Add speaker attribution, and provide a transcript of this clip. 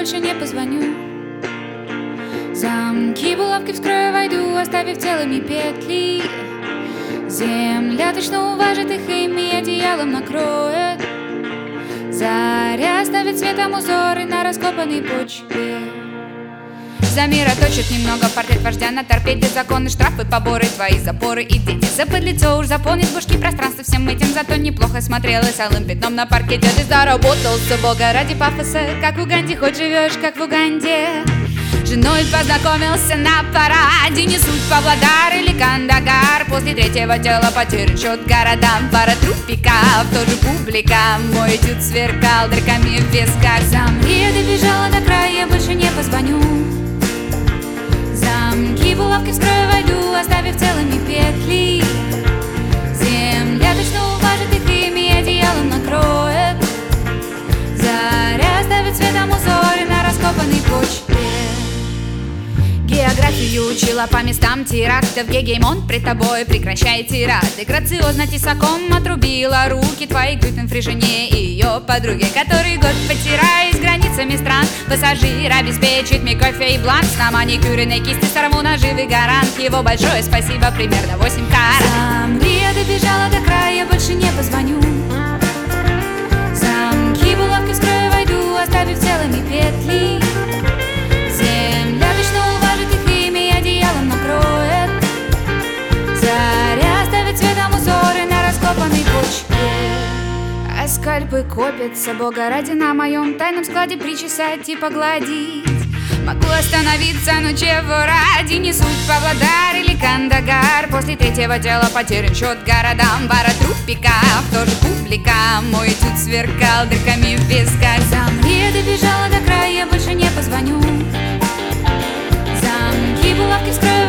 Speaker 1: больше не позвоню. Замки, булавки вскрою, войду, оставив целыми петли. Земля точно уважит их ими, одеялом накроет. Заря оставит светом узоры на раскопанной почве. Замироточит немного портрет вождя на торпеде. Законы, штрафы, поборы, твои запоры и дети. Запыдлицо уж заполнит бушки пространство всем этим. Зато неплохо смотрелось алым пятном на паркете. Ты заработался, бога ради пафоса. Как в Уганде, хоть живешь, как в Уганде. Женой познакомился на параде. Не суть Павлодар или Кандагар. После третьего дела потерян счет городам. Пара трупиков, тоже публика. Мой этюд сверкал дырками в висках. Замри, я добежала до края, я больше не позвоню. Замки, булавки вскрою, войду, оставив целыми петли. Земля точно уважит их ими, одеялом накроет. Заря оставит светом узоры на раскопанной почве. Географию учила по местам терактов. Гегемон пред тобой, прекращай тирады. Грациозно тесаком отрубила руки твоей глютен-фри жене и ее подруге, который год, потираясь границами стран, пассажир обеспечит мне кофе и бланш. На маникюренной кисти сорву наживы гарант. Его большое спасибо, примерно 8 карат. Замри, я добежала до края, я больше не позвоню. Замки, булавки вскрою, войду, оставив целыми петли. Земля точно уважит их ими, одеялом накроет. Заря оставит светом узоры на раскопанной почве. А скальпы копятся, бога ради, на моем тайном складе причесать и погладить. Могу остановиться, но чего ради? Не суть Павлодар или Кандагар. После третьего дела потерян счет городам. Пара трупиков, тоже публика. Мой этюд сверкал дырками в висках. Замри, я добежала до края, я больше не позвоню. Замки, булавки вскрою,